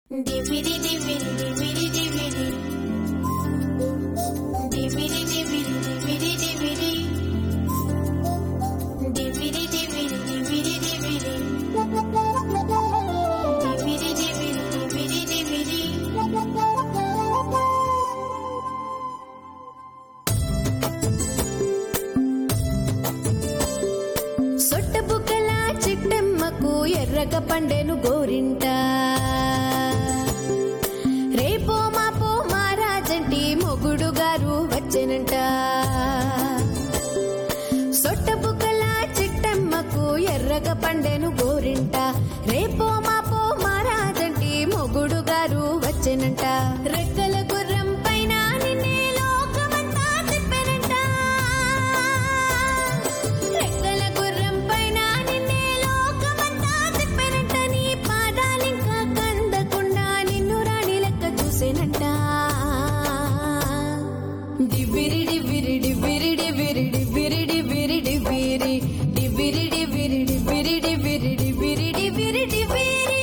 DVD DVD DVD DVD DVD DVD DVD DVD DVD DVD DVD DVD DVD DVD DVD సొట్టబుగ్గల చిట్టెమ్మకు ఎర్రగ పండెను గోరింట రేపో మాపో మారాజంటి మొగుడు గారు వచ్చెనంట సొట్టబుగ్గల చిట్టెమ్మకు ఎర్రగ పండెను గోరింట రేపో మాపో మారాజంటి మొగుడు గారు వచ్చెనంట రెక్కల గుర్రం పైన నిన్నే లోకమంతా తిప్పెనంట రెక్కల గుర్రం పైన నిన్నే లోకమంతా తిప్పెనంట నీ పాదాలింకా కందకుండా నిన్ను రాణి లెక్క చూసేనంట డివిరి డివిరి డివిరి డివిరి డివిరి డివిరి డివిరి డివిరి డివిరి డివిరి డివిరి డివిరి డివిరి డివిరి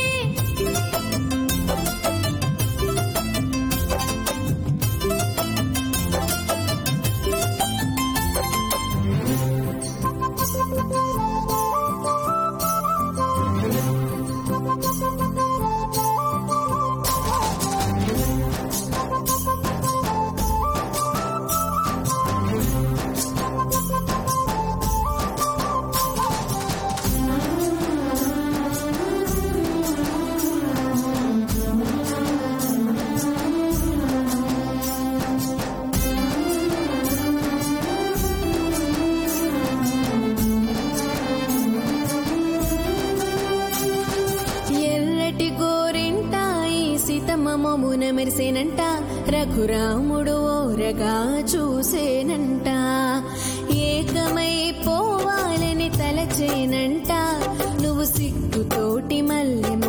ఎర్రటి గోరింట ఈ సీతమ్మ మోమున మెరిసేనంట రఘురాముడు ఓరగా చూసేనంట ఏకమై పోవాలని తలచేనంట నువ్వు సిగ్గుతోటి మల్లె